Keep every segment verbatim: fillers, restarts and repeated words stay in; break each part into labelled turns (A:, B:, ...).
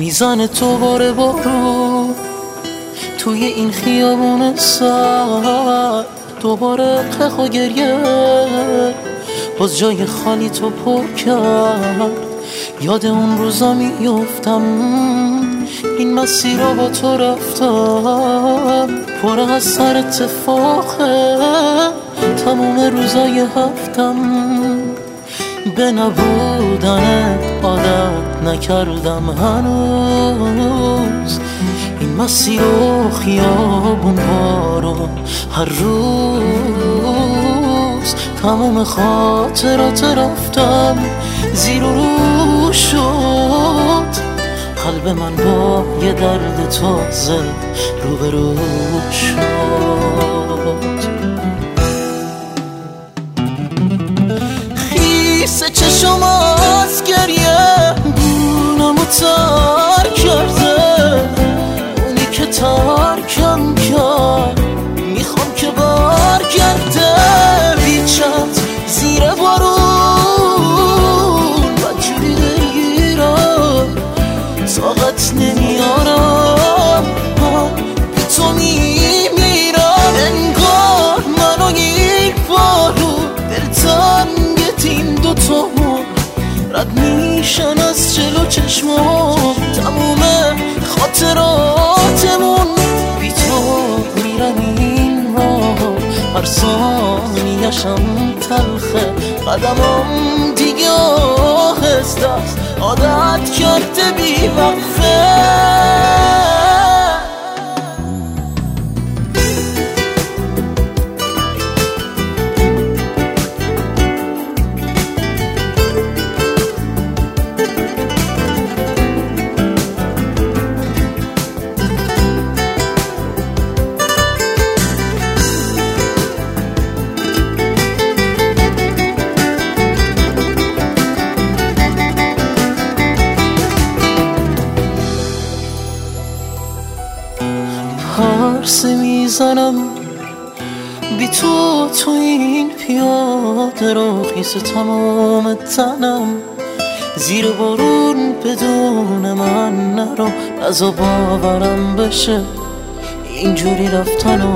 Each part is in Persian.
A: میزان تو باره بارو توی این خیابون سر، دوباره قلق و گریه باز جای خالی تو پر کرد. یاد اون روزا میفتم، این مسیر رو با تو رفتم، پر از سر اتفاقه تموم روزای هفتم. به نبودنت عادت نکردم هنوز، این مسیر و خیابون بارو هر روز. تموم خاطرات رفتم زیر و رو شد، قلب من با یه درد تازه روبرو شد. خیس چشم از گریه گونمو تر کرده، اونی که ترکم کرد میخوام که برگرده. بیچت زیر بارون بدجوری دلگیرم، طاقت نمیارم بی تو میمیرم. انگار منو یک بارو دلتنگت این دوتامون رد میشن از جلو چشمام. تموم خاطراتمون بی تو میرم این راه، هر ثانیه‌شم تلخه. قدمم دیگه آهسته است، عادت کرده بی وقفه. پرسه میزنم بی تو تو این پیاده رو، خیس تمام تنم زیر بارون بدون من نرو. نزا باورم بشه اینجوری رفتنو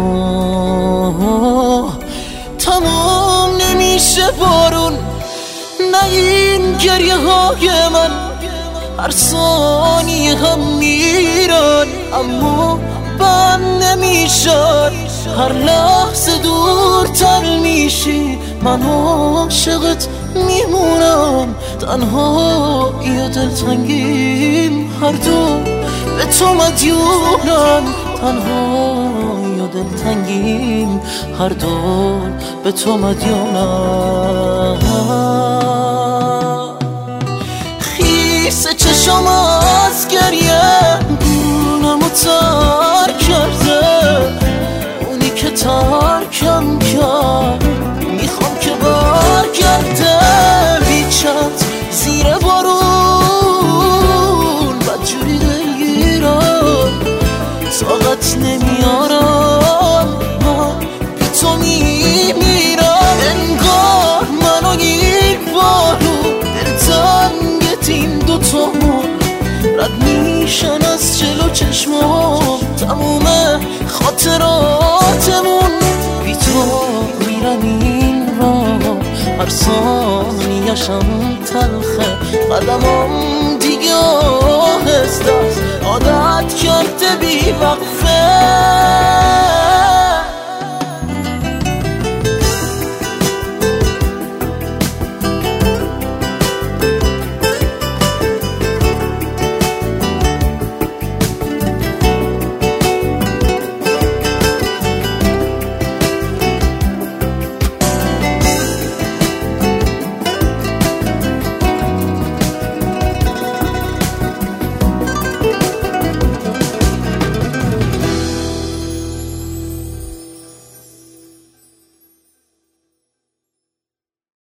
A: تمام نمیشه. بارون نه این گریه های من هر ثانیه هم میرن، اما بند نمیشد. هر لحظه دورتر میشی، من عاشقت میمونم. تنها یا دلتنگیم هر دو به تو مدیونم. تنها یا دلتنگیم هر دو به تو مدیونم. خیس چشم از گریه گونمو تر کرده، اونی که ترکم کرد میخوام که برگرده. بیچت زیر بارون بدجوری دلگیرم، طاقت نمیارم من بی تو میمیرم. انگار منو یک بارو دلتنگت این دوتامون رد میشن از جلو چشمام. تموم خاطراتمون بی تو میرم این راه، هر ثانیه‌شم تلخه. قدمم دیگه آهسته است، عادت کرده بی وقفه.